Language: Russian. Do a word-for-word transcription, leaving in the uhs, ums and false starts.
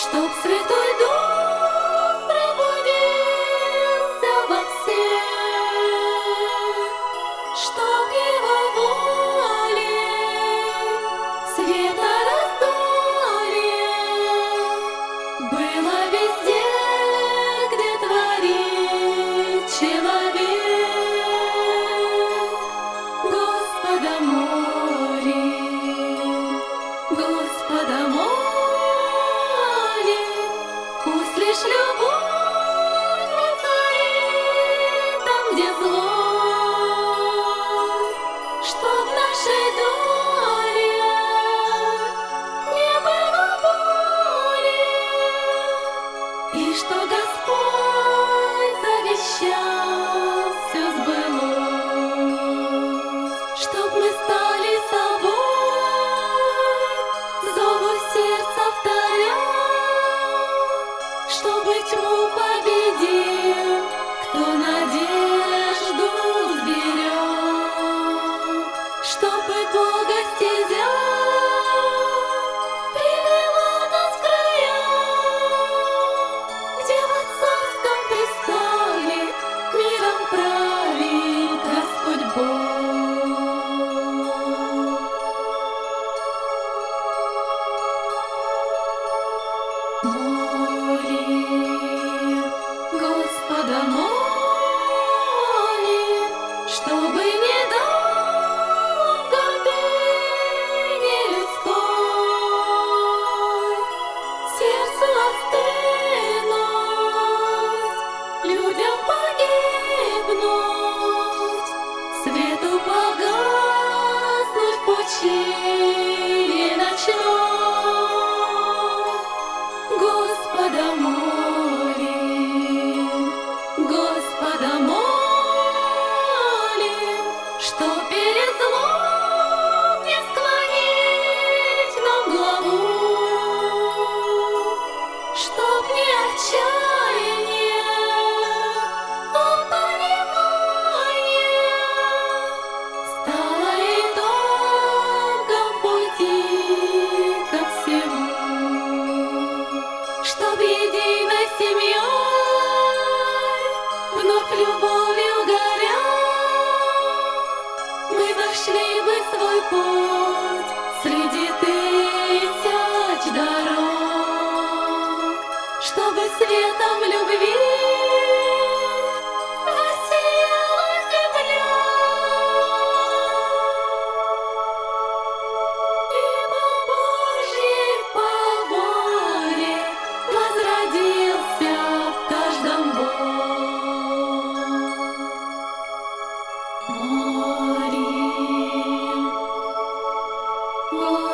Чтоб Святой Дух пробудился во всех, чтоб Его воле света раздолье было везде, где творит человек. Господа молим, Господа молим. Пусть лишь любовь воцарит там, где злость, чтоб в нашей доле не было боли, и что Господь завещал, все сбылось, чтоб мы стали собой, зову сердца вторя. Чтобы тьму победил, кто надежду сберег, чтобы Бога стезя привела нас в края, где в отцовском престоле миром правит Господь Бог. Господа молим, чтобы не дал гордыне людской сердцу остынуть, людям погибнуть, свету погаснуть в пучине ночной. Господа молим, Господа молим, что перед злом не склонить нам главу, чтоб не отчаяние, а понимание стало итогом пути ко всему, чтоб единой семьей вновь любовью горя мы нашли бы свой путь среди тысяч дорог, чтобы светом любви воссияла земля. Ибо Божьей по воле возродился в каждом Бог. Молим,